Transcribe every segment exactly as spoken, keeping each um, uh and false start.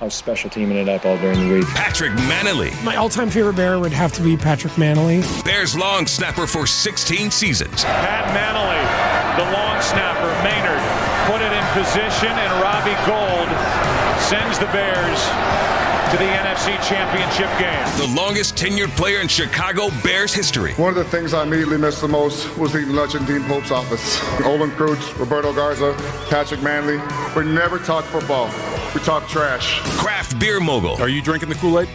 how special teaming it up all during the week. Patrick Mannelly. My all-time favorite Bear would have to be Patrick Mannelly. Bears long snapper for sixteen seasons. Pat Mannelly, the long snapper, Maynard, put it in position, and Robbie Gould sends the Bears to the N F C Championship game. The longest tenured player in Chicago Bears history. One of the things I immediately missed the most was eating lunch in Dean Pope's office. Olin Kreutz, Roberto Garza, Patrick Mannelly. We never talk football. We talk trash. Craft beer mogul. Are you drinking the Kool-Aid?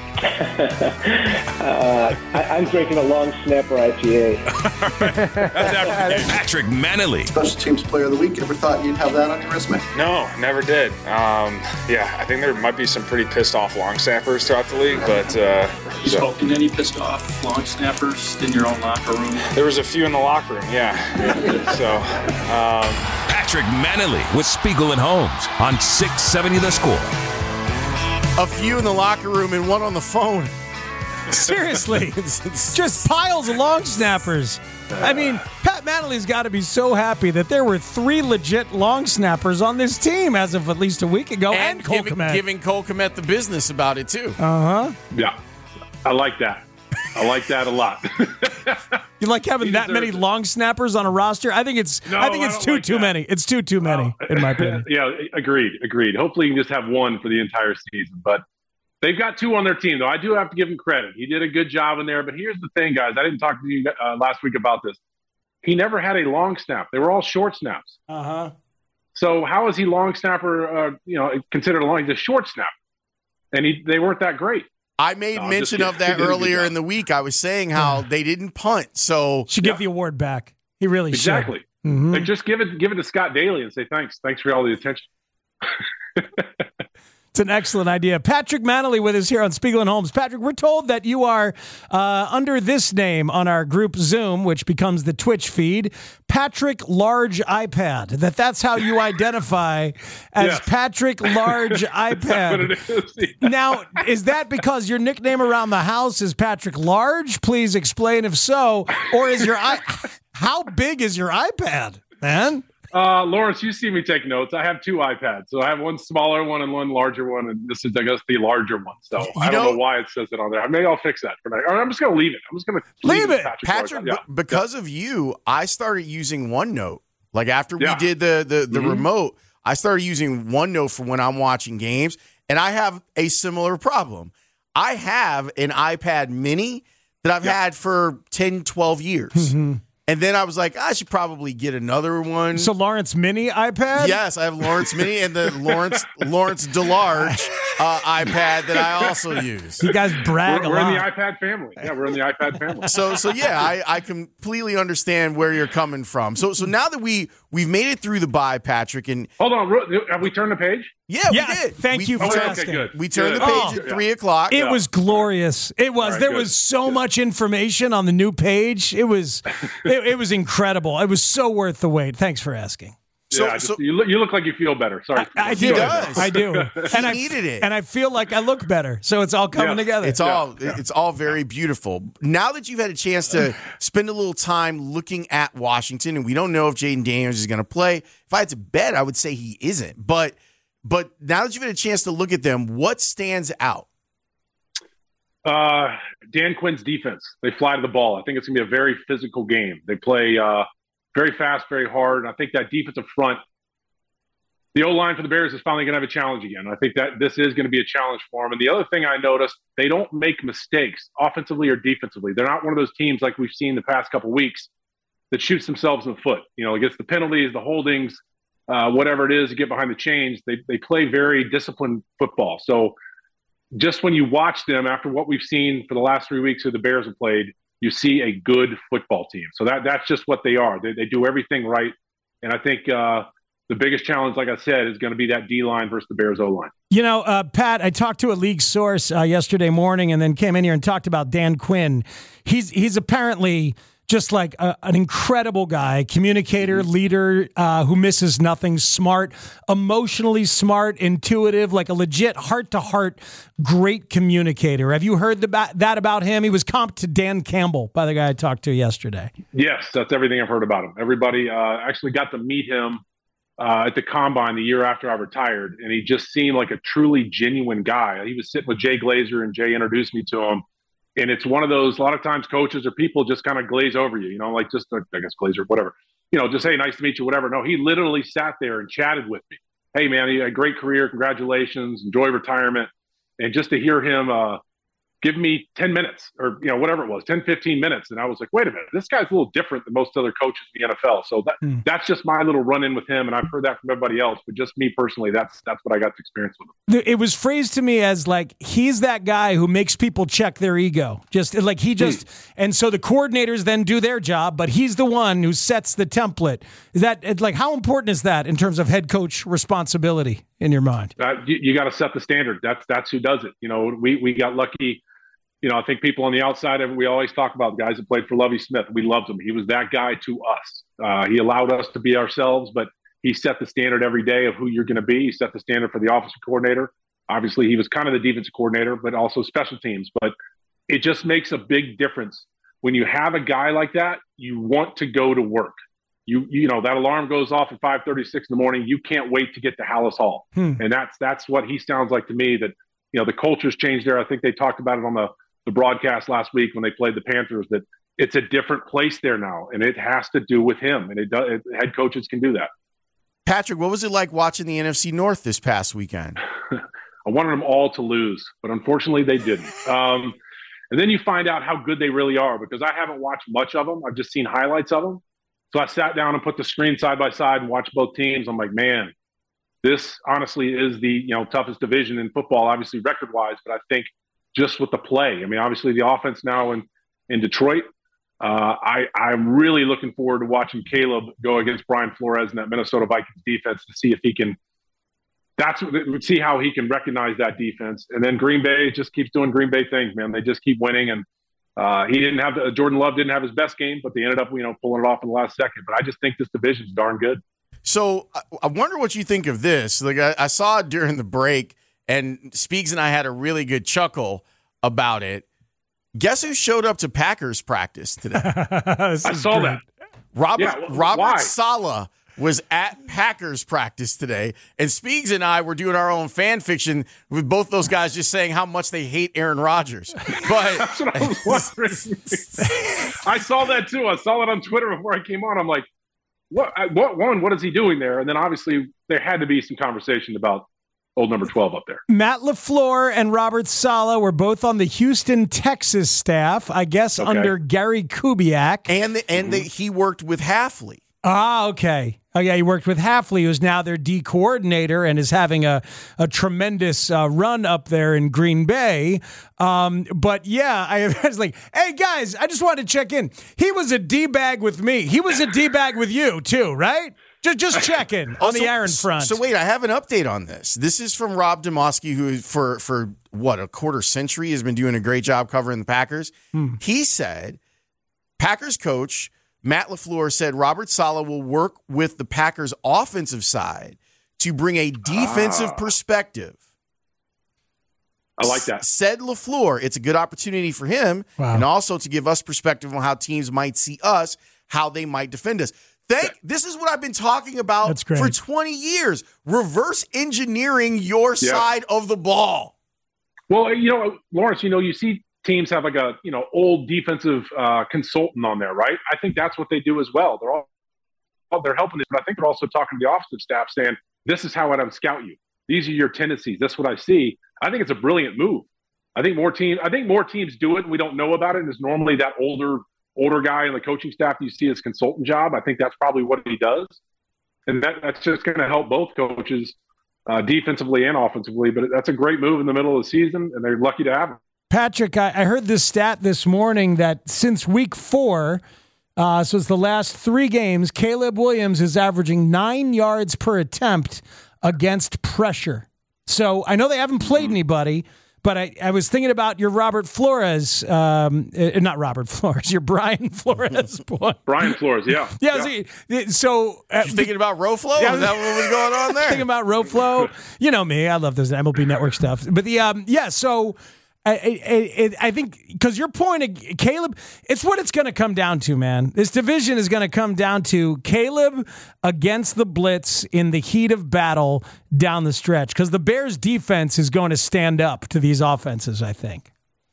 uh, I, I'm drinking a long snapper I P A. Patrick Mannelly. Special teams player of the week. Ever thought you'd have that on your resume? No, never did. Um, yeah, I think there might be some pretty pissed off long snappers throughout the league, but uh, you so. spoken to any pissed off long snappers in your own locker room? There was a few in the locker room, yeah. so, um, Patrick Mannelly with Spiegel and Holmes on six seventy The Score. A few in the locker room and one on the phone. Seriously. Just piles of long snappers. I mean, Pat Mannelly's got to be so happy that there were three legit long snappers on this team as of at least a week ago. And, and Cole giving, Kmet. giving Cole Kmet the business about it, too. Uh-huh. Yeah. I like that. I like that a lot. You like having that many it. long snappers on a roster? I think it's no, I think it's I too like too that. many. It's too too many, oh. in my opinion. Yeah, agreed, agreed. Hopefully you can just have one for the entire season. But they've got two on their team, though. I do have to give him credit. He did a good job in there. But here's the thing, guys. I didn't talk to you uh, last week about this. He never had a long snap. They were all short snaps. Uh-huh. So how is he long snapper, uh, you know, considered a long? He's a short snap. And he, they weren't that great. I made no, mention of that earlier in the week. I was saying how they didn't punt, so should give yeah. the award back. He really exactly. should. Exactly. Mm-hmm. Like just give it, give it to Scott Daly and say thanks, thanks for all the attention. It's an excellent idea. Patrick Mannelly with us here on Spiegel and Holmes. Patrick, we're told that you are uh, under this name on our group Zoom, which becomes the Twitch feed, Patrick Large iPad. That that's how you identify as yes. Patrick Large iPad. Is, yeah. Now, is that because your nickname around the house is Patrick Large? Please explain if so. Or is your i how big is your iPad, man? Uh, Lawrence, you see me take notes. I have two iPads. So I have one smaller one and one larger one. And this is, I guess, the larger one. So you I don't know, know why it says it on there. Maybe I'll fix that for now. Or I'm just going to leave it. I'm just going to leave it. Patrick, Patrick yeah. b- because yeah. of you, I started using OneNote. Like after we yeah. did the, the, the mm-hmm. remote, I started using OneNote for when I'm watching games. And I have a similar problem. I have an iPad mini that I've yeah. had for ten, twelve years. Mm-hmm. And then I was like, I should probably get another one. So Lawrence Mini iPad? Yes, I have Lawrence Mini and the Lawrence Lawrence DeLarge uh, iPad that I also use. You guys brag we're, a we're lot. in the iPad family. Yeah, we're in the iPad family. So so yeah, I, I completely understand where you're coming from. So so now that we we've made it through the bye, Patrick, and hold on, have we turned the page? Yeah, yes, we did. Thank we, you for okay, asking. Okay, good. We turned good. the page oh, at three o'clock. It yeah. was glorious. It was. Right, there good. was so good. much information on the new page. It was it, it was incredible. It was so worth the wait. Thanks for asking. So, yeah, just, so you, look, you look like you feel better. Sorry. I, I do. Does. I do. And I needed it. And I feel like I look better. So it's all coming yeah. together. It's yeah. all yeah. it's all very beautiful. Now that you've had a chance to spend a little time looking at Washington, and we don't know if Jaden Daniels is going to play. If I had to bet, I would say he isn't. But but now that you've had a chance to look at them, what stands out? Uh, Dan Quinn's defense. They fly to the ball. I think it's going to be a very physical game. They play uh, very fast, very hard. And I think that defensive front, the O-line for the Bears is finally going to have a challenge again. I think that this is going to be a challenge for them. And the other thing I noticed, they don't make mistakes offensively or defensively. They're not one of those teams like we've seen the past couple of weeks that shoots themselves in the foot. You know, against the penalties, the holdings, uh, whatever it is to get behind the chains. They they play very disciplined football. So just when you watch them after what we've seen for the last three weeks who the Bears have played, you see a good football team. So that that's just what they are. They, they do everything right. And I think uh, the biggest challenge, like I said, is going to be that D-line versus the Bears O-line. You know, uh, Pat, I talked to a league source uh, yesterday morning and then came in here and talked about Dan Quinn. He's he's apparently just like a, an incredible guy, communicator, leader, uh, who misses nothing, smart, emotionally smart, intuitive, like a legit heart-to-heart great communicator. Have you heard the, that about him? He was comped to Dan Campbell by the guy I talked to yesterday. Yes, that's everything I've heard about him. Everybody uh, actually got to meet him uh, at the Combine the year after I retired, and he just seemed like a truly genuine guy. He was sitting with Jay Glazer, and Jay introduced me to him. And it's one of those, a lot of times coaches or people just kind of glaze over you, you know, like just, I guess, Glazer, whatever. You know, just, hey, nice to meet you, whatever. No, he literally sat there and chatted with me. Hey, man, you had a great career. Congratulations. Enjoy retirement. And just to hear him uh, give me ten minutes or, you know, whatever it was, ten, fifteen minutes. And I was like, wait a minute, this guy's a little different than most other coaches in the N F L. So that, mm. that's just my little run-in with him. And I've heard that from everybody else. But just me personally, that's that's what I got to experience with him. It was phrased to me as like, he's that guy who makes people check their ego. Just like he just, mm. and so the coordinators then do their job, but he's the one who sets the template. Is that like, how important is that in terms of head coach responsibility in your mind? Uh, you you got to set the standard. That's that's who does it. You know, we we got lucky. You know, I think people on the outside, we always talk about the guys that played for Lovie Smith. We loved him. He was that guy to us. Uh, he allowed us to be ourselves, but he set the standard every day of who you're going to be. He set the standard for the offensive coordinator. Obviously, he was kind of the defensive coordinator, but also special teams. But it just makes a big difference. When you have a guy like that, you want to go to work. You you know, that alarm goes off at five thirty-six in the morning. You can't wait to get to Hallis Hall. Hmm. And that's that's what he sounds like to me, that, you know, the culture's changed there. I think they talked about it on the the broadcast last week when they played the Panthers, that it's a different place there now, and it has to do with him. And it does, it, head coaches can do that. Patrick, what was it like watching the N F C North this past weekend? I wanted them all to lose, but unfortunately they didn't. Um, and then you find out how good they really are, because I haven't watched much of them. I've just seen highlights of them. So I sat down and put the screen side by side and watched both teams. I'm like, man, this honestly is the, you know, toughest division in football, obviously record wise, but I think just with the play. I mean, obviously the offense now in, in Detroit, uh, I, I'm really looking forward to watching Caleb go against Brian Flores and that Minnesota Vikings defense to see if he can, that's see how he can recognize that defense. And then Green Bay just keeps doing Green Bay things, man. They just keep winning. And uh, he didn't have the, Jordan Love didn't have his best game, but they ended up, you know, pulling it off in the last second. But I just think this division's darn good. So I wonder what you think of this. Like I, I saw it during the break, and Speaks and I had a really good chuckle about it. Guess who showed up to Packers practice today? I saw great. that. Robert yeah, Robert why? Saleh was at Packers practice today, and Speaks and I were doing our own fan fiction with both those guys just saying how much they hate Aaron Rodgers. But that's what I was wondering. I saw that too. I saw it on Twitter before I came on. I'm like, what? What? One, what is he doing there? And then obviously there had to be some conversation about old number twelve up there. Matt LaFleur and Robert Saleh were both on the Houston, Texas staff, I guess, okay. under Gary Kubiak. And the, and the, he worked with Hafley. Ah, okay. Oh, yeah, he worked with Hafley, who's now their D coordinator and is having a, a tremendous uh, run up there in Green Bay. Um, but, yeah, I was like, hey, guys, I just wanted to check in. He was a D-bag with me. He was a D-bag with you, too, right? Just, just checking on also, the Aaron front. So wait, I have an update on this. This is from Rob Demoski, who for for what a quarter century has been doing a great job covering the Packers. Hmm. He said Packers coach Matt LaFleur said Robert Saleh will work with the Packers offensive side to bring a defensive ah. perspective. I like that. S- said LaFleur, it's a good opportunity for him, wow. and also to give us perspective on how teams might see us, how they might defend us. Thank, this is what I've been talking about for twenty years. Reverse engineering your yeah. side of the ball. Well, you know, Lawrence, you know, you see teams have like a, you know, old defensive uh, consultant on there, right? I think that's what they do as well. They're all, they're helping this, but I think they're also talking to the offensive staff saying, this is how I'd scout you. These are your tendencies. That's what I see. I think it's a brilliant move. I think more teams, I think more teams do it and we don't know about it. And it's normally that older older guy in the coaching staff you see his consultant job. I think that's probably what he does. And that, that's just going to help both coaches uh, defensively and offensively. But that's a great move in the middle of the season, and they're lucky to have him. Patrick, I, I heard this stat this morning that since week four, uh, so it's the last three games, Caleb Williams is averaging nine yards per attempt against pressure. So I know they haven't played anybody, but I, I was thinking about your Robert Flores, um, uh, not Robert Flores, your Brian Flores boy. Brian Flores, yeah. Yeah, yeah. So, so uh, You're thinking about Roflo? Yeah, is that what was going on there? Thinking about Roflo. You know me, I love this M L B Network stuff. But the um, yeah, so I, I, I think because your point, Caleb, it's what it's going to come down to, man. This division is going to come down to Caleb against the blitz in the heat of battle down the stretch, because the Bears' defense is going to stand up to these offenses, I think.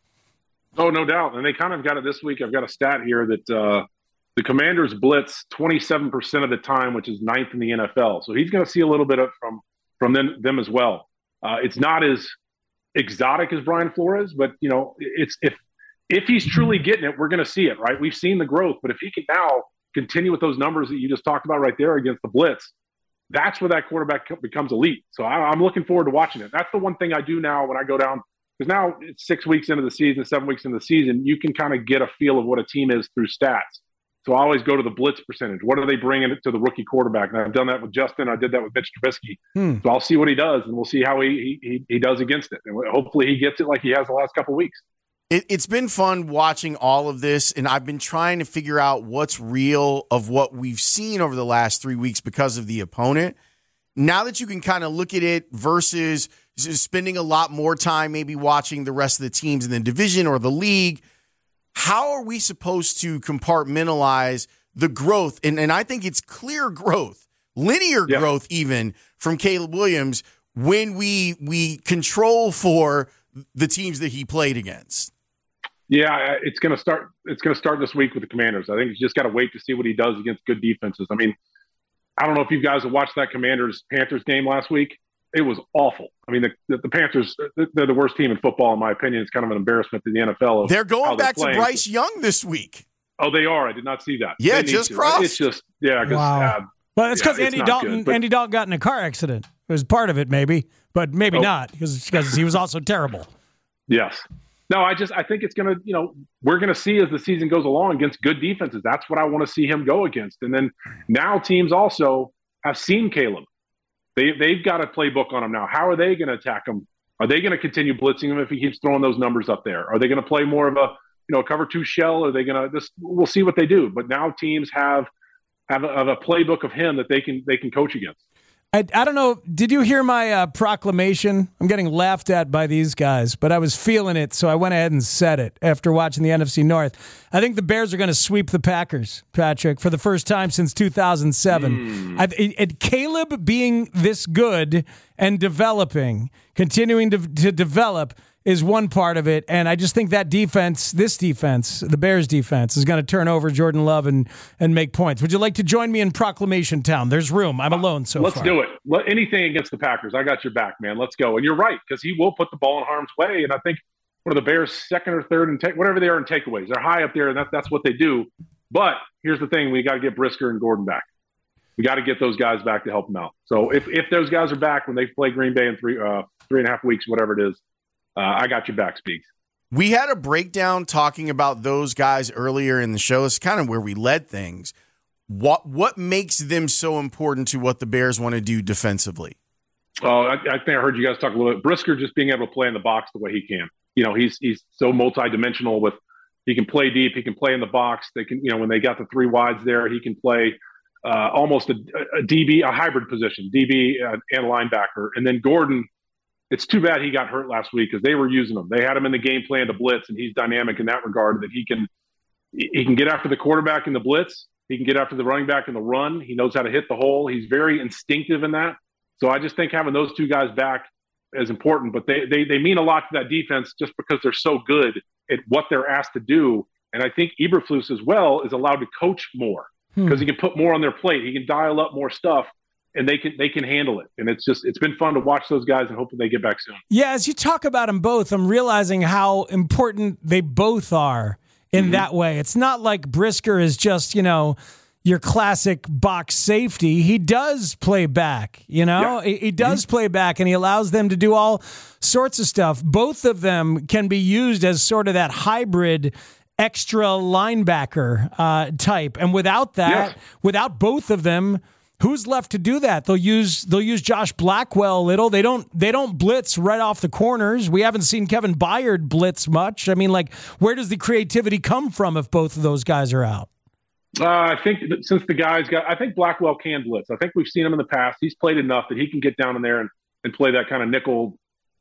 Oh, no doubt. And they kind of got it this week. I've got a stat here that uh, the Commanders blitz twenty-seven percent of the time, which is ninth in the N F L. So he's going to see a little bit of from from them, them as well. Uh, it's not as exotic as Brian Flores, but you know, it's if if he's truly getting it, we're going to see it, right? We've seen the growth, but if he can now continue with those numbers that you just talked about right there against the blitz, that's where that quarterback becomes elite. So I, I'm looking forward to watching it. That's the one thing I do now when I go down, because now it's six weeks into the season, seven weeks into the season, you can kind of get a feel of what a team is through stats. So I always go to the blitz percentage. What are they bringing to the rookie quarterback? And I've done that with Justin. I did that with Mitch Trubisky. Hmm. So I'll see what he does, and we'll see how he he, he does against it. And hopefully he gets it like he has the last couple of weeks. It, it's been fun watching all of this, and I've been trying to figure out what's real of what we've seen over the last three weeks because of the opponent. Now that you can kind of look at it versus spending a lot more time maybe watching the rest of the teams in the division or the league, how are we supposed to compartmentalize the growth? And, and I think it's clear growth, linear yeah. growth even from Caleb Williams when we we control for the teams that he played against. Yeah, it's going to start. It's going to start this week with the Commanders. I think you just got to wait to see what he does against good defenses. I mean, I don't know if you guys have watched that Commanders Panthers game last week. It was awful. I mean, the, the, the Panthers, they're the worst team in football, in my opinion. It's kind of an embarrassment to the N F L. They're going back they're to Bryce Young this week. Oh, they are? I did not see that. Yeah, just to. crossed. It's just, yeah. Wow. Uh, well, it's because yeah, Andy Dalton good, but, Andy Dalton got in a car accident. It was part of it, maybe, but maybe oh. not, because he was also terrible. Yes. No, I just I think it's going to, you know, we're going to see as the season goes along against good defenses. That's what I want to see him go against. And then now teams also have seen Caleb. They, they've got a playbook on him now. How are they going to attack him? Are they going to continue blitzing him if he keeps throwing those numbers up there? Are they going to play more of a, you know, cover two shell? Are they going to just, we'll see what they do. But now teams have, have a, have a playbook of him that they can, they can coach against. I, I don't know. Did you hear my uh, proclamation? I'm getting laughed at by these guys, but I was feeling it, so I went ahead and said it after watching the N F C North. I think the Bears are going to sweep the Packers, Patrick, for the first time since two thousand seven. Mm. I, it, it, Caleb being this good and developing, continuing to, to develop, is one part of it, and I just think that defense, this defense, the Bears defense, is going to turn over Jordan Love and, and make points. Would you like to join me in Proclamation Town? There's room. I'm alone so Let's far. Let's do it. Anything against the Packers. I got your back, man. Let's go. And you're right, because he will put the ball in harm's way, and I think one of the Bears' second or third, and take whatever they are in takeaways. They're high up there, and that, that's what they do. But here's the thing. We got to get Brisker and Gordon back. We got to get those guys back to help them out. So if, if those guys are back when they play Green Bay in three, uh, three and a half weeks, whatever it is, Uh, I got your back, Speaks. We had a breakdown talking about those guys earlier in the show. It's kind of where we led things. What what makes them so important to what the Bears want to do defensively? Oh, I, I think I heard you guys talk a little bit. Brisker just being able to play in the box the way he can. You know, he's he's so multidimensional. With he can play deep, he can play in the box. They can, you know, when they got the three wides there, he can play uh, almost a, a D B, a hybrid position, D B and, and linebacker. And then Gordon. It's too bad he got hurt last week because they were using him. They had him in the game plan to blitz, and he's dynamic in that regard that he can he can get after the quarterback in the blitz. He can get after the running back in the run. He knows how to hit the hole. He's very instinctive in that. So I just think having those two guys back is important. But they they they mean a lot to that defense just because they're so good at what they're asked to do. And I think Eberflus as well is allowed to coach more because hmm. he can put more on their plate. He can dial up more stuff. And they can they can handle it. And it's just it's been fun to watch those guys and hopefully they get back soon. Yeah, as you talk about them both, I'm realizing how important they both are in mm-hmm. that way. It's not like Brisker is just, you know, your classic box safety. He does play back, you know? Yeah. He, he does mm-hmm. play back, and he allows them to do all sorts of stuff. Both of them can be used as sort of that hybrid extra linebacker uh, type. And without that, yes. without both of them, who's left to do that? They'll use they'll use Josh Blackwell a little. They don't they don't blitz right off the corners. We haven't seen Kevin Byard blitz much. I mean, like, where does the creativity come from if both of those guys are out? Uh, I think that since the guys got, I think Blackwell can blitz. I think we've seen him in the past. He's played enough that he can get down in there and, and play that kind of nickel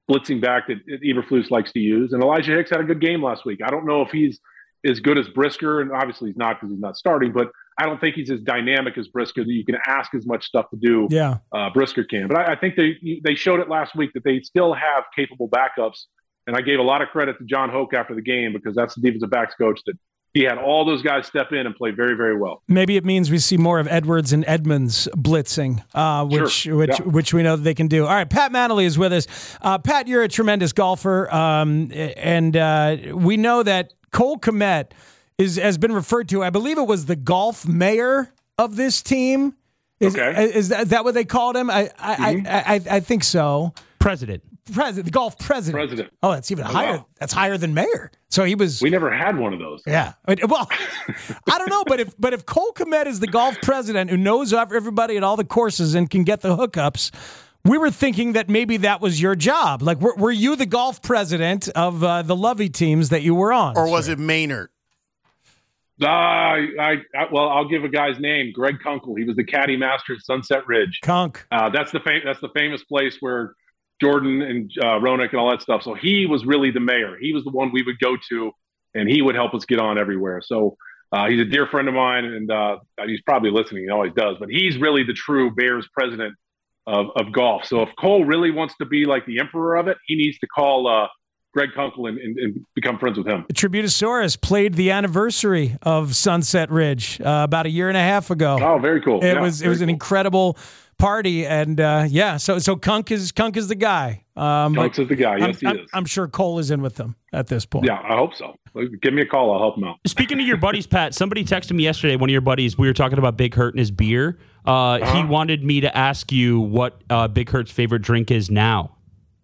blitzing back that Eberflus likes to use. And Elijah Hicks had a good game last week. I don't know if he's as good as Brisker, and obviously he's not because he's not starting, but I don't think he's as dynamic as Brisker that you can ask as much stuff to do. Yeah, uh, Brisker can. But I, I think they they showed it last week that they still have capable backups. And I gave a lot of credit to John Hoke after the game because that's the defensive backs coach that he had all those guys step in and play very, very well. Maybe it means we see more of Edwards and Edmonds blitzing, uh, which sure. which yeah. which we know that they can do. All right, Pat Manley is with us. Uh, Pat, you're a tremendous golfer, um, and uh, we know that Cole Kmet is has been referred to. I believe it was the golf mayor of this team. Is, okay. is, that, is that what they called him? I I, mm-hmm. I, I I think so. President. President, the golf president. President. Oh, that's even oh, higher. Wow. That's higher than mayor. So he was. We never had one of those. Yeah. Well, I don't know, but if but if Cole Kmet is the golf president who knows everybody at all the courses and can get the hookups, we were thinking that maybe that was your job. Like, were, were you the golf president of uh, the Lovey teams that you were on, or was it Maynard? Uh, I, I well, I'll give a guy's name, Greg Kunkel. He was the caddy master at Sunset Ridge. Kunk. Uh, that's the fam- that's the famous place where Jordan and uh, Roenick and all that stuff. So he was really the mayor. He was the one we would go to, and he would help us get on everywhere. So uh, he's a dear friend of mine, and uh, he's probably listening. He always does. But he's really the true Bears president of, of golf. So if Cole really wants to be like the emperor of it, he needs to call uh, Greg Kunkel and, and, and become friends with him. Tributosaurus played the anniversary of Sunset Ridge uh, about a year and a half ago. Oh, very cool. It yeah, was it was cool. an incredible party, and uh, yeah, so so Kunk is Kunk is the guy. Um, Kunk is the guy. Yes, I'm, he I'm, is. I'm sure Cole is in with them at this point. Yeah, I hope so. Give me a call. I'll help him out. Speaking of your buddies, Pat, somebody texted me yesterday, one of your buddies, we were talking about Big Hurt and his beer. Uh, uh-huh. He wanted me to ask you what uh, Big Hurt's favorite drink is now.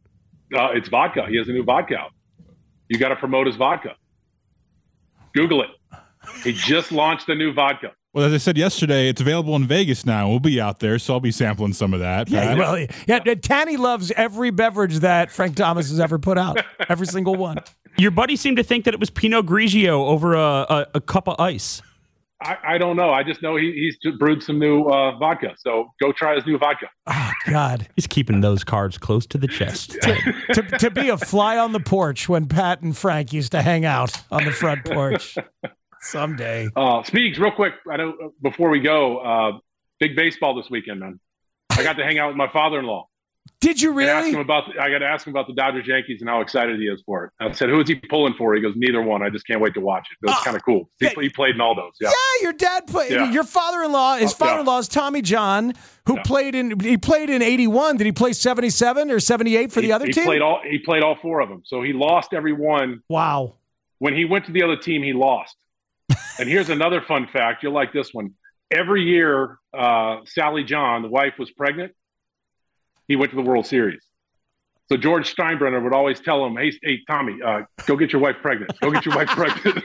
Uh, it's vodka. He has a new vodka out. You got to promote his vodka. Google it. He just launched a new vodka. Well, as I said yesterday, it's available in Vegas now. We'll be out there, so I'll be sampling some of that. Yeah, Pat. well, yeah, Tanny loves every beverage that Frank Thomas has ever put out. Every single one. Your buddy seemed to think that it was Pinot Grigio over a, a, a cup of ice. I, I don't know. I just know he, he's brewed some new uh, vodka. So go try his new vodka. Oh, God. He's keeping those cards close to the chest. to, to, to be a fly on the porch when Pat and Frank used to hang out on the front porch. Someday. Uh, Speaks, real quick, I know before we go, uh, big baseball this weekend, man. I got to hang out with my father-in-law. Did you really? I, asked him about the, I got to ask him about the Dodgers Yankees and how excited he is for it. I said, who is he pulling for? He goes, neither one. I just can't wait to watch it. It was oh, kind of cool. He, yeah. he played in all those. Yeah, yeah your dad played. Yeah. Your father-in-law, his oh, father-in-law is Tommy John, who yeah. played in, he played in eighty-one. Did he play seventy-seven or seventy-eight for he, the other he team? Played all, he played all four of them. So he lost every one. Wow. When he went to the other team, he lost. And here's another fun fact. You'll like this one. Every year, uh, Sally John, the wife, was pregnant. He went to the World Series. So George Steinbrenner would always tell him, hey, hey Tommy, uh, go get your wife pregnant. Go get your wife pregnant.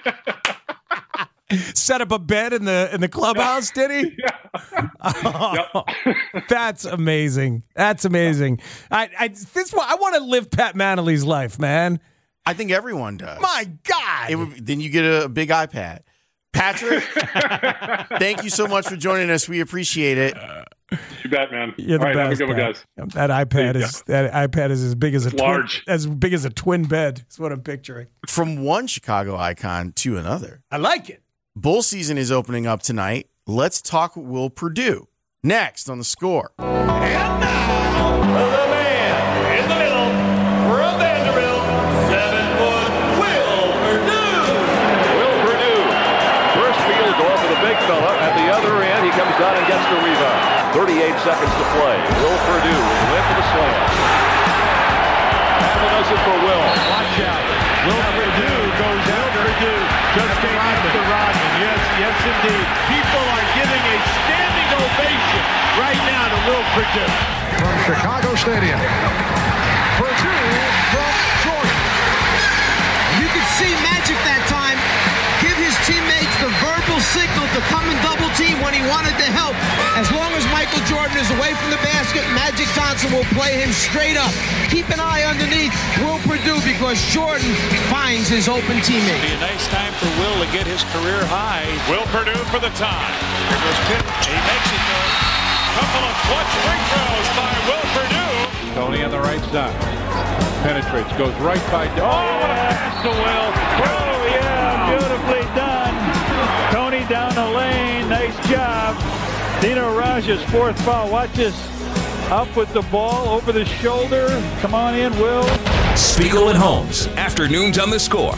Set up a bed in the in the clubhouse, did he? Yeah. Oh, yep. That's amazing. That's amazing. I, I this I want to live Pat Manley's life, man. I think everyone does. My God. It would, then you get a big iPad. Patrick, thank you so much for joining us. We appreciate it. You bet, man. You're the All right, best, have a good one, guys. That iPad is that iPad is as big as a it's twin, large, as big as a twin bed. That's what I'm picturing. From one Chicago icon to another. I like it. Bull season is opening up tonight. Let's talk Will Purdue next on The Score. And now, the man in the middle from Vanderbilt, seven foot Will Purdue. Will Purdue, first field goal for the big fella. At the other end, he comes down and gets the rebound. thirty-eight seconds to play. Will Purdue went for the slam. Hamlin does it for Will. Watch out. Will Purdue goes out. Purdue just came after Rodman. Yes, yes, indeed. People are giving a standing ovation right now to Will Purdue. From Chicago Stadium. Purdue from Jordan. You could see Magic that time give his teammates the verbal signal to come and double team when he wanted to help. As long as Michael Jordan is away from the basket, Magic Johnson will play him straight up. Keep an eye underneath Will Purdue because Jordan finds his open teammate. It'll be a nice time for Will to get his career high. Will Purdue for the tie. Here goes Pitt. He makes it though. Couple of clutch free throws by Will Purdue. Tony on the right side. Penetrates, goes right by. Oh, what a pass to Will. Oh, yeah, beautifully done. Tony down the lane. Nice job. Dino Raja's fourth foul. Watch this. Up with the ball, over the shoulder. Come on in, Will. Spiegel and Holmes, afternoons on The Score.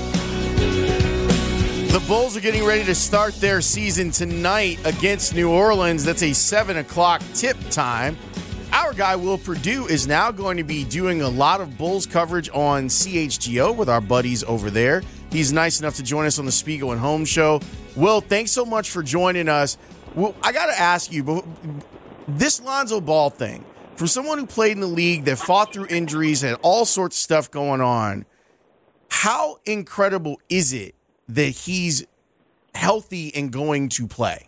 The Bulls are getting ready to start their season tonight against New Orleans. That's a seven o'clock tip time. Our guy, Will Perdue, is now going to be doing a lot of Bulls coverage on C H G O with our buddies over there. He's nice enough to join us on the Spiegel and Holmes show. Will, thanks so much for joining us. Well, I got to ask you, this Lonzo Ball thing, for someone who played in the league that fought through injuries and all sorts of stuff going on, how incredible is it that he's healthy and going to play?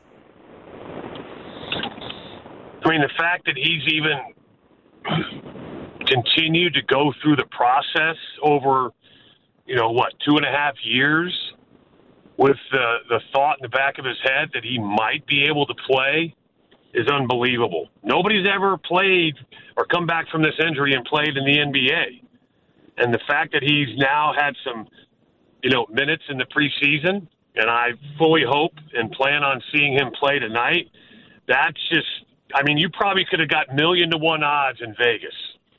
I mean, the fact that he's even continued to go through the process over, you know, what, two and a half years with the, the thought in the back of his head that he might be able to play is unbelievable. Nobody's ever played or come back from this injury and played in the N B A. And the fact that he's now had some, you know, minutes in the preseason, and I fully hope and plan on seeing him play tonight, that's just, I mean, you probably could have got million to one odds in Vegas.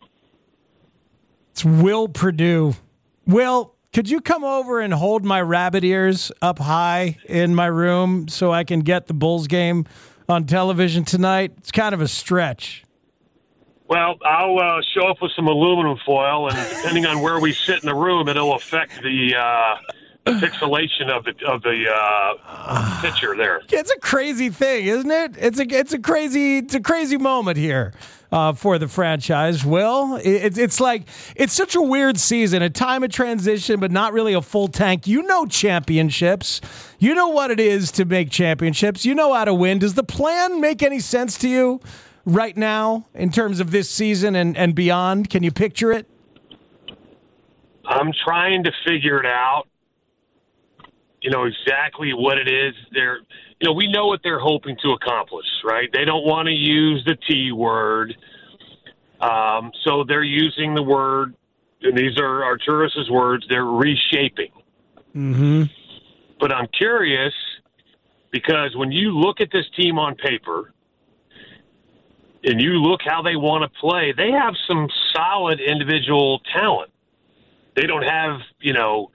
It's Will Perdue. Will, could you come over and hold my rabbit ears up high in my room so I can get the Bulls game on television tonight? It's kind of a stretch. Well, I'll uh, show up with some aluminum foil, and depending on where we sit in the room, it'll affect the, uh, the pixelation of the of the uh, picture there. It's a crazy thing, isn't it? It's a it's a crazy it's a crazy moment here uh, for the franchise. Will, it's it's like it's such a weird season, a time of transition, but not really a full tank. You know championships. You know what it is to make championships. You know how to win. Does the plan make any sense to you right now in terms of this season and, and beyond? Can you picture it? I'm trying to figure it out. You know, exactly what it is they're, you know, we know what they're hoping to accomplish, right? They don't want to use the T word. Um, so they're using the word, and these are Arturas's words, they're reshaping. Mm-hmm. But I'm curious because when you look at this team on paper and you look how they want to play, they have some solid individual talent. They don't have, you know,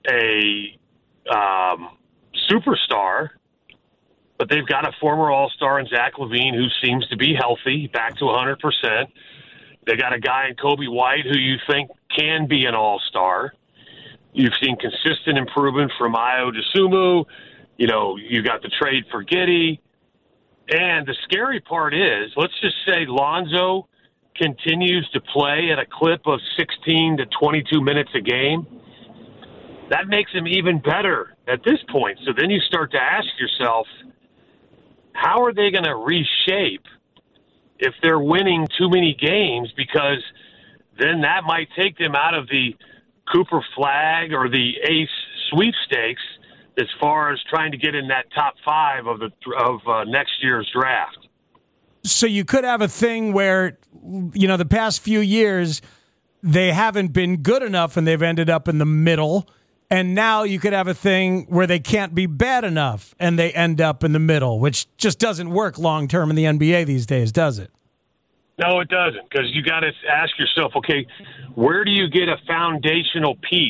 a um, superstar, but they've got a former All-Star in Zach LaVine who seems to be healthy, back to one hundred percent. They got a guy in Kobe White who you think can be an All-Star. You've seen consistent improvement from Ayo Dosunmu. You know, you got the trade for Giddey. And the scary part is, let's just say Lonzo continues to play at a clip of sixteen to twenty-two minutes a game. That makes him even better at this point. So then you start to ask yourself, how are they going to reshape if they're winning too many games? Because then that might take them out of the Cooper flag or the ace sweepstakes as far as trying to get in that top five of the of uh, next year's draft. So you could have a thing where, you know, the past few years they haven't been good enough and they've ended up in the middle. And now you could have a thing where they can't be bad enough and they end up in the middle, which just doesn't work long term in the N B A these days, does it? No, it doesn't, because you got to ask yourself, okay, where do you get a foundational piece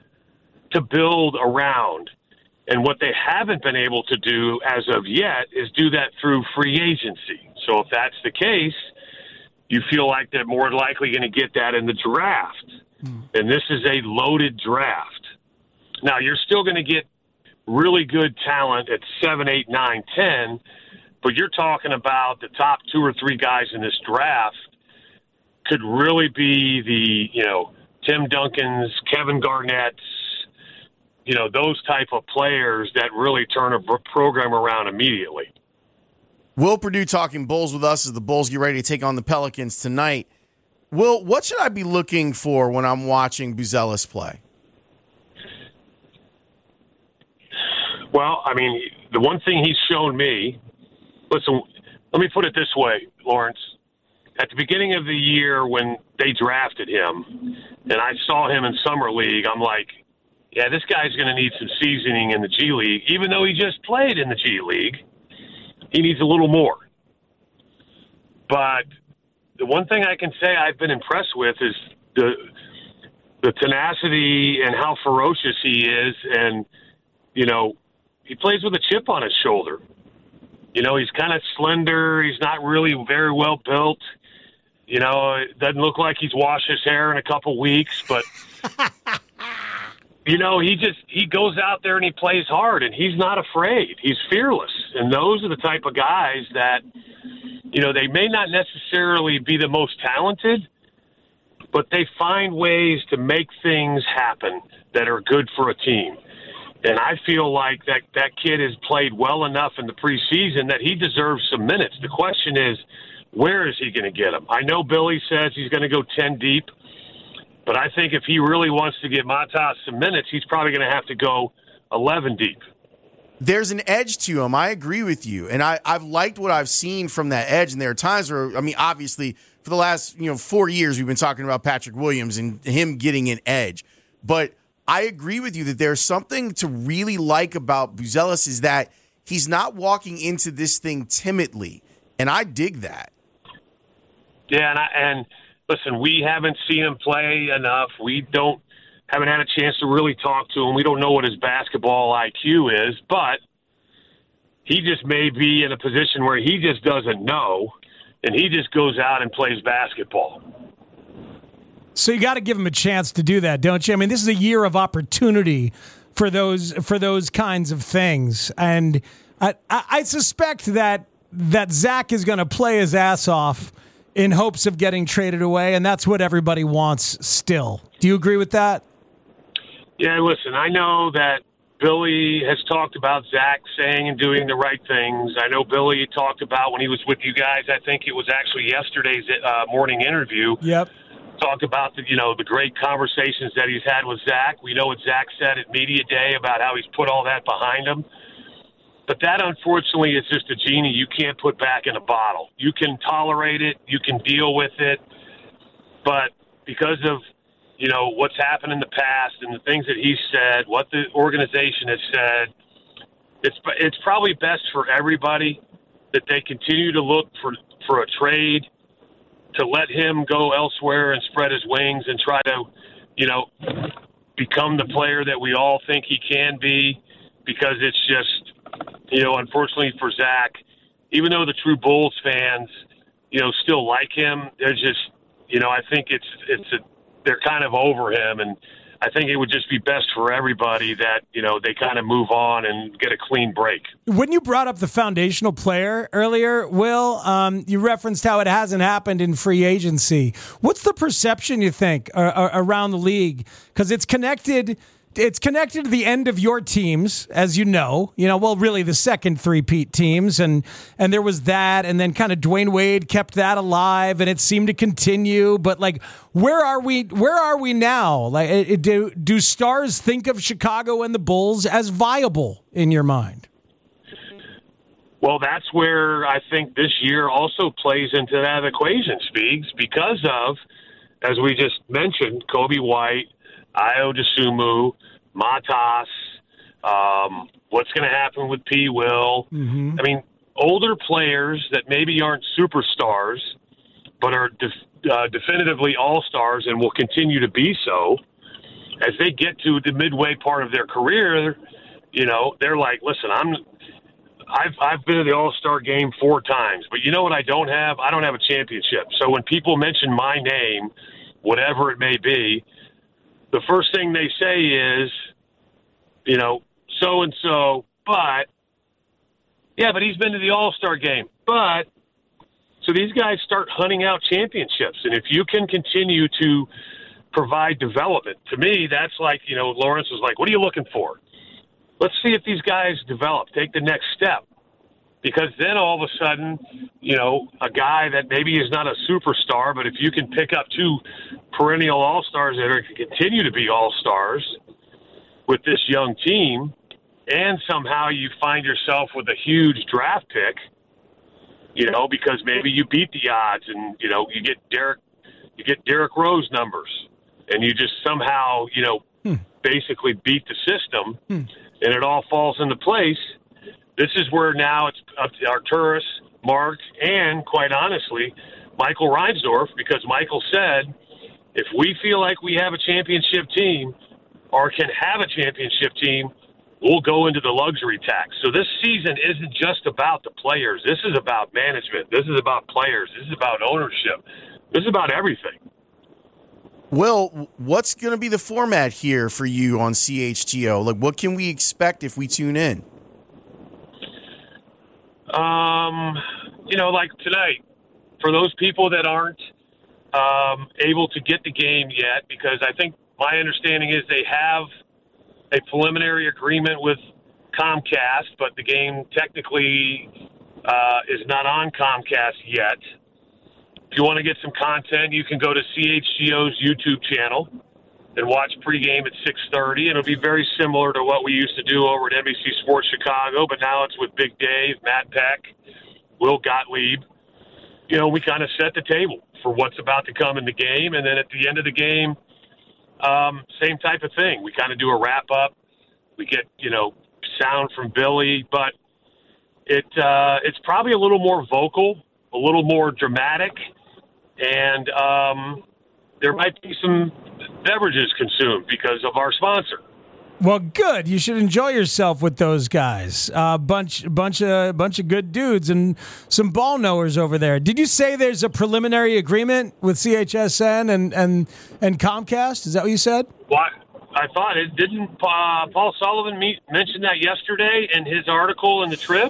to build around? And what they haven't been able to do as of yet is do that through free agency. So if that's the case, you feel like they're more likely going to get that in the draft. Mm. And this is a loaded draft. Now, you're still going to get really good talent at seven, eight, nine, ten, but you're talking about the top two or three guys in this draft could really be the, you know, Tim Duncan's, Kevin Garnett's, you know, those type of players that really turn a program around immediately. Will Perdue talking Bulls with us as the Bulls get ready to take on the Pelicans tonight. Will, what should I be looking for when I'm watching Buzelis play? Well, I mean, the one thing he's shown me, listen, let me put it this way, Lawrence. at the beginning of the year when they drafted him, and I saw him in Summer League, I'm like, yeah, this guy's going to need some seasoning in the G League. Even though he just played in the G League, he needs a little more. But the one thing I can say I've been impressed with is the the tenacity and how ferocious he is. And, you know, he plays with a chip on his shoulder. You know, he's kind of slender. He's not really very well built. You know, it doesn't look like he's washed his hair in a couple weeks, but, you know, he just, he goes out there and he plays hard, and he's not afraid. He's fearless. And those are the type of guys that, you know, they may not necessarily be the most talented, but they find ways to make things happen that are good for a team. And I feel like that, that kid has played well enough in the preseason that he deserves some minutes. The question is, where is he going to get them? I know Billy says he's going to go ten deep, but I think if he really wants to get Matas some minutes, he's probably going to have to go eleven deep. There's an edge to him. I agree with you. And I, I've liked what I've seen from that edge. And there are times where, I mean, obviously, for the last, you know, four years, we've been talking about Patrick Williams and him getting an edge. But I agree with you that there's something to really like about Buzelis is that he's not walking into this thing timidly. And I dig that. Yeah, and, I, and listen, we haven't seen him play enough. We don't haven't had a chance to really talk to him. We don't know what his basketball I Q is, but he just may be in a position where he just doesn't know, and he just goes out and plays basketball. So you got to give him a chance to do that, don't you? I mean, this is a year of opportunity for those for those kinds of things, and I, I, I suspect that that Zach is going to play his ass off in hopes of getting traded away, and that's what everybody wants still. Do you agree with that? Yeah, listen, I know that Billy has talked about Zach saying and doing the right things. I know Billy talked about when he was with you guys, I think it was actually yesterday's uh, morning interview. Yep. Talked about the, you know, the great conversations that he's had with Zach. We know what Zach said at Media Day about how he's put all that behind him. But that, unfortunately, is just a genie you can't put back in a bottle. You can tolerate it. You can deal with it. But because of, you know, what's happened in the past and the things that he's said, what the organization has said, it's it's probably best for everybody that they continue to look for, for a trade, to let him go elsewhere and spread his wings and try to, you know, become the player that we all think he can be, because it's just, you know, unfortunately for Zach, even though the true Bulls fans, you know, still like him, they're just, you know, I think it's it's a, they're kind of over him, and I think it would just be best for everybody that, you know, they kind of move on and get a clean break. When you brought up the foundational player earlier, Will, um, you referenced how it hasn't happened in free agency. What's the perception, you think, uh, uh, around the league? Because it's connected... It's connected to the end of your teams, as you know. You know, well, really the second three-peat teams, and and there was that, and then kind of Dwayne Wade kept that alive, and it seemed to continue. But like, where are we? Where are we now? Like, it, do do stars think of Chicago and the Bulls as viable in your mind? Well, that's where I think this year also plays into that equation, Speaks, because of, as we just mentioned, Kobe White, Ayo Dosunmu, Matas, um, what's going to happen with P. Will. Mm-hmm. I mean, older players that maybe aren't superstars, but are def- uh, definitively all-stars and will continue to be so, as they get to the midway part of their career, you know, they're like, listen, I'm, I've, I've been to the All-Star game four times, but you know what I don't have? I don't have a championship. So when people mention my name, whatever it may be, the first thing they say is, you know, so-and-so, but, yeah, but he's been to the All-Star game. But, so these guys start hunting out championships. And if you can continue to provide development, to me, that's like, you know, Lawrence was like, what are you looking for? Let's see if these guys develop, take the next step. Because then all of a sudden, you know, a guy that maybe is not a superstar, but if you can pick up two perennial all-stars that are going to continue to be all-stars with this young team, and somehow you find yourself with a huge draft pick, you know, because maybe you beat the odds and, you know, you get Derek, you get Derek Rose numbers and you just somehow, you know, hmm. basically beat the system hmm. and it all falls into place. This is where now it's up to Arturas, Mark, and quite honestly, Michael Reinsdorf, because Michael said, if we feel like we have a championship team or can have a championship team, we'll go into the luxury tax. So this season isn't just about the players. This is about management. This is about players. This is about ownership. This is about everything. Will, what's going to be the format here for you on C H G O? Like, what can we expect if we tune in? Um, you know, like tonight, for those people that aren't um, able to get the game yet, because I think my understanding is they have a preliminary agreement with Comcast, but the game technically uh, is not on Comcast yet. If you want to get some content, you can go to C H G O's YouTube channel and watch pregame at six thirty. It'll be very similar to what we used to do over at N B C Sports Chicago, but now it's with Big Dave, Matt Peck, Will Gottlieb. You know, we kind of set the table for what's about to come in the game, and then at the end of the game, um, same type of thing. We kind of do a wrap-up. We get, you know, sound from Billy, but it uh, it's probably a little more vocal, a little more dramatic, and um, there might be some beverages consumed because of our sponsor. Well, good. You should enjoy yourself with those guys. A uh, bunch, bunch of, bunch of good dudes and some ball knowers over there. Did you say there's a preliminary agreement with C H S N and and, and Comcast? Is that what you said? Well, I thought it didn't. Uh, Paul Sullivan meet, mention that yesterday in his article in the Trib.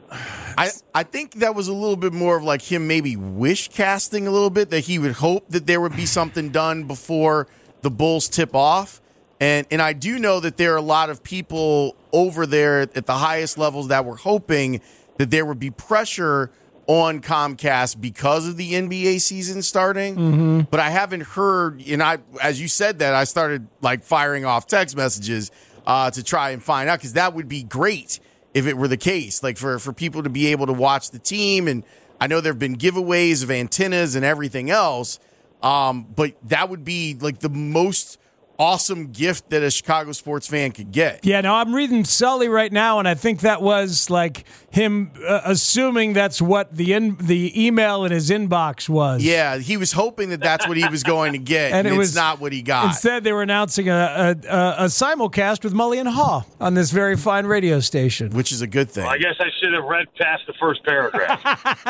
I, I think that was a little bit more of like him maybe wish casting a little bit, that he would hope that there would be something done before the Bulls tip off. And and I do know that there are a lot of people over there at the highest levels that were hoping that there would be pressure on Comcast because of the N B A season starting. Mm-hmm. But I haven't heard, and I, as you said that, I started like firing off text messages uh, to try and find out, because that would be great if it were the case, like for, for people to be able to watch the team. And I know there have been giveaways of antennas and everything else, um, but that would be like the most awesome gift that a Chicago sports fan could get. Yeah, no, I'm reading Sully right now, and I think that was like him uh, assuming that's what the in, the email in his inbox was. Yeah, he was hoping that that's what he was going to get, and, and it it's was not what he got. Instead, they were announcing a, a, a, a simulcast with Mully and Haw on this very fine radio station, which is a good thing. Well, I guess I should have read past the first paragraph.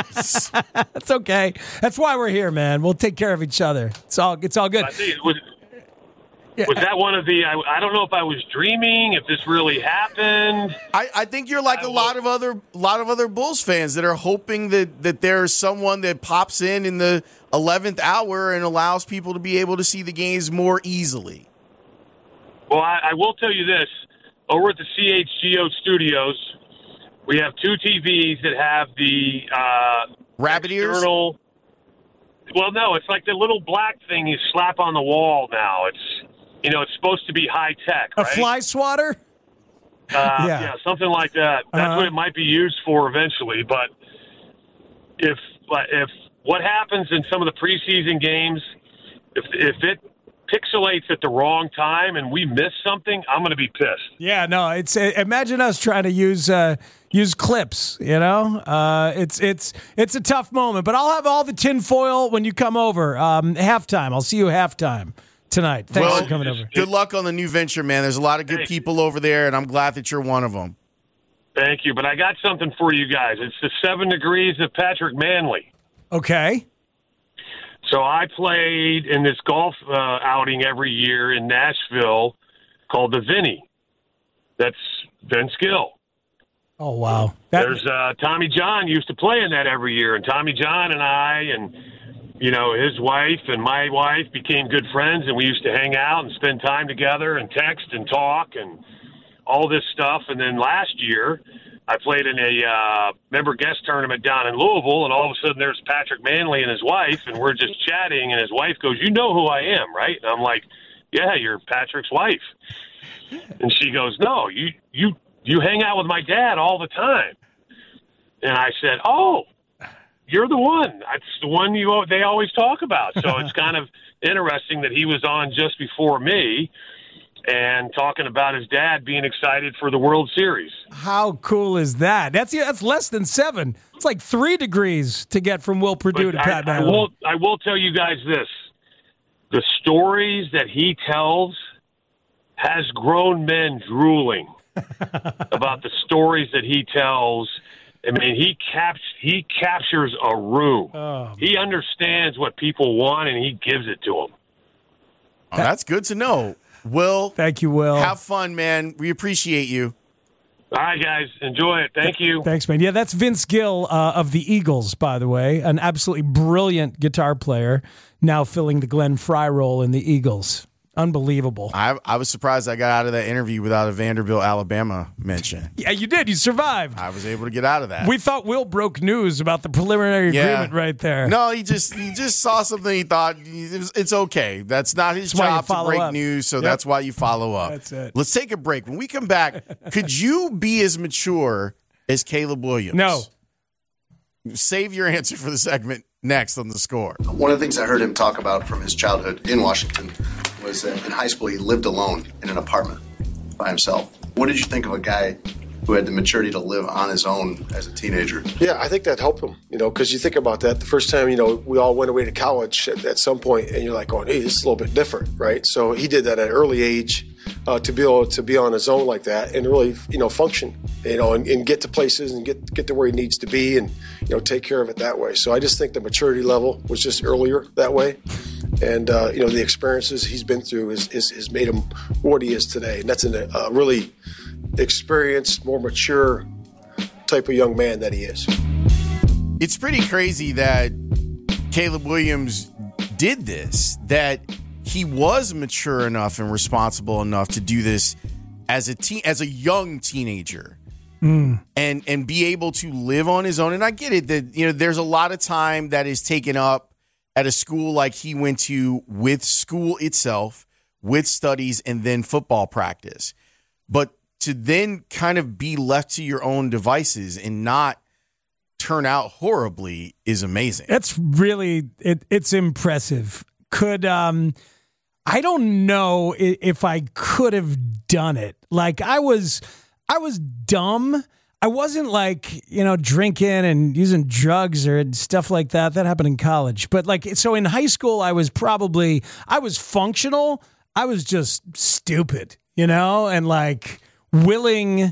That's okay. That's why we're here, man. We'll take care of each other. It's all it's all good. I think it was, Was that one of the, I, I don't know if I was dreaming, if this really happened. I, I think you're like I a lot of other lot of other Bulls fans that are hoping that, that there's someone that pops in in the eleventh hour and allows people to be able to see the games more easily. Well, I, I will tell you this. Over at the C H G O studios, we have two T Vs that have the uh, rabbit ears? Well, no, it's like the little black thing you slap on the wall now. It's You know, it's supposed to be high tech, right? A fly swatter? Uh, yeah. yeah, something like that. That's uh-huh. what it might be used for eventually. But if if what happens in some of the preseason games, if if it pixelates at the wrong time and we miss something, I'm going to be pissed. Yeah, no, it's uh, imagine us trying to use uh, use clips. You know, uh, it's it's it's a tough moment. But I'll have all the tinfoil when you come over. Um, halftime. I'll see you halftime tonight. Thanks well, for coming over. Good luck on the new venture, man. There's a lot of good Thanks. people over there, and I'm glad that you're one of them. Thank you. But I got something for you guys. It's the seven degrees of Patrick Manley. Okay. So I played in this golf uh, outing every year in Nashville called the Vinny. That's Vince Gill. Oh, wow. That- There's uh, Tommy John used to play in that every year, and Tommy John and I and – you know, his wife and my wife became good friends, and we used to hang out and spend time together and text and talk and all this stuff. And then last year, I played in a uh, member guest tournament down in Louisville, and all of a sudden there's Patrick Manley and his wife, and we're just chatting, and his wife goes, "You know who I am, right?" And I'm like, "Yeah, you're Patrick's wife." And she goes, "No, you you you hang out with my dad all the time." And I said, "Oh." you're the one. That's the one you they always talk about. So it's kind of interesting that he was on just before me and talking about his dad being excited for the World Series. How cool is that? That's that's less than seven. It's like three degrees to get from Will Perdue But to Pat I, I Maroon. will I will tell you guys this. The stories that he tells has grown men drooling about the stories that he tells. I mean, he caps he captures a room. Oh, he understands what people want, and he gives it to them. Oh, that's good to know. Will, thank you, Will. Have fun, man. We appreciate you. All right, guys. Enjoy it. Thank you. Thanks, man. Yeah, that's Vince Gill uh, of the Eagles, by the way. An absolutely brilliant guitar player, now filling the Glenn Fry role in the Eagles. Unbelievable. I I was surprised I got out of that interview without a Vanderbilt, Alabama mention. Yeah, you did. You survived. I was able to get out of that. We thought Will broke news about the preliminary Yeah. agreement right there. No, he just he just saw something he thought it was, it's okay. That's not his That's why you job to follow break up. news, so Yep. that's why you follow up. That's it. Let's take a break. When we come back, could you be as mature as Caleb Williams? No. Save your answer for the segment next on The Score. One of the things I heard him talk about from his childhood in Washington was that in high school he lived alone in an apartment by himself. What did you think of a guy who had the maturity to live on his own as a teenager? Yeah, I think that helped him, you know, because you think about that. The first time, you know, we all went away to college at, at some point, and you're like, going, hey, this is a little bit different, right? So he did that at an early age uh, to be able to be on his own like that and really, you know, function, you know, and, and get to places and get get to where he needs to be and, you know, take care of it that way. So I just think the maturity level was just earlier that way. And, uh, you know, the experiences he's been through is, is, has made him what he is today. And that's a uh, really experienced, more mature type of young man that he is. It's pretty crazy that Caleb Williams did this, that he was mature enough and responsible enough to do this as a teen, as a young teenager. Mm. and and be able to live on his own. And I get it that, you know, there's a lot of time that is taken up at a school like he went to with school itself, with studies, and then football practice. But to then kind of be left to your own devices and not turn out horribly is amazing. It's really, it, it's impressive. Could, um, I don't know if I could have done it. Like I was... I was dumb. I wasn't like, you know, drinking and using drugs or stuff like that. That happened in college. But like, so in high school, I was probably, I was functional. I was just stupid, you know, and like willing,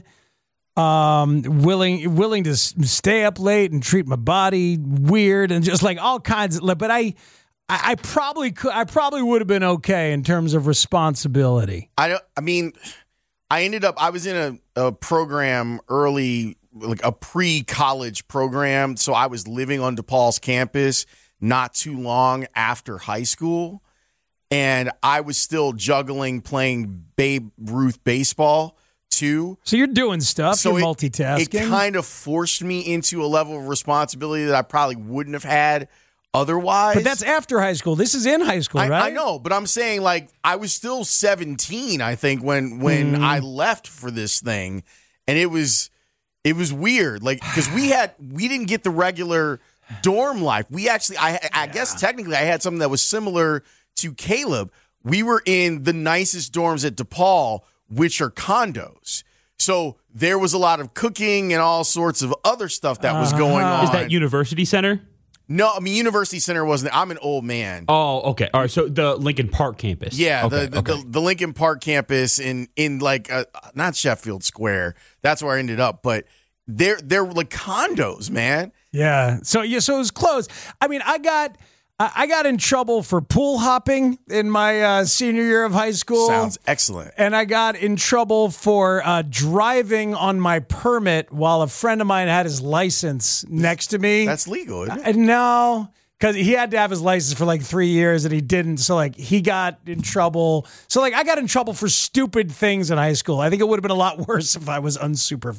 um, willing, willing to stay up late and treat my body weird and just like all kinds of, but I, I, I probably could, I probably would have been okay in terms of responsibility. I don't, I mean, I ended up, I was in a, a program early, like a pre-college program. So I was living on DePaul's campus not too long after high school. And I was still juggling playing Babe Ruth baseball too. So you're doing stuff, so you're it, multitasking. It kind of forced me into a level of responsibility that I probably wouldn't have had otherwise. But that's after high school. This is in high school, I, right? I know, but I'm saying like I was still seventeen, I think, when when Mm. I left for this thing, and it was it was weird, like because we had we didn't get the regular dorm life. We actually, I I Yeah. guess technically, I had something that was similar to Caleb. We were in the nicest dorms at DePaul, which are condos. So there was a lot of cooking and all sorts of other stuff that was going on. Is that University Center? No, I mean University Center wasn't. I'm an old man. Oh, okay. All right. So the Lincoln Park campus. Yeah, Okay, the, the, okay. the the Lincoln Park campus in in like uh not Sheffield Square. That's where I ended up. But they're they're like condos, man. Yeah. So yeah. So it was close. I mean, I got I I got in trouble for pool hopping in my uh, senior year of high school. Sounds excellent. And I got in trouble for uh, driving on my permit while a friend of mine had his license next to me. That's legal, isn't it? Uh, no, because he had to have his license for like three years and he didn't. So like he got in trouble. So like I got in trouble for stupid things in high school. I think it would have been a lot worse if I was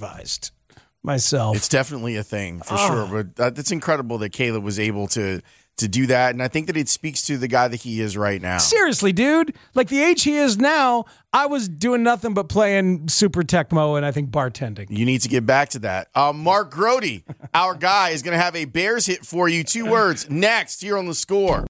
unsupervised myself. It's definitely a thing for Oh. sure. But that, that's incredible that Caleb was able to to do that. And I think that it speaks to the guy that he is right now. Seriously, dude. Like the age he is now, I was doing nothing but playing Super Tecmo and I think bartending. You need to get back to that. Uh, Mark Grody, our guy, is going to have a Bears hit for you. Two words next here on The Score.